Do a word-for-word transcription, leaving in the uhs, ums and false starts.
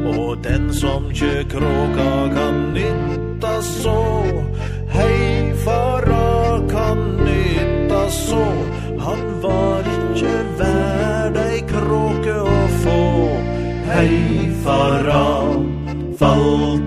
og den som kjø kråka kan nytta så, hei fara kan nytta så, han var ikke verd ei kråke å få. Hei fara, fall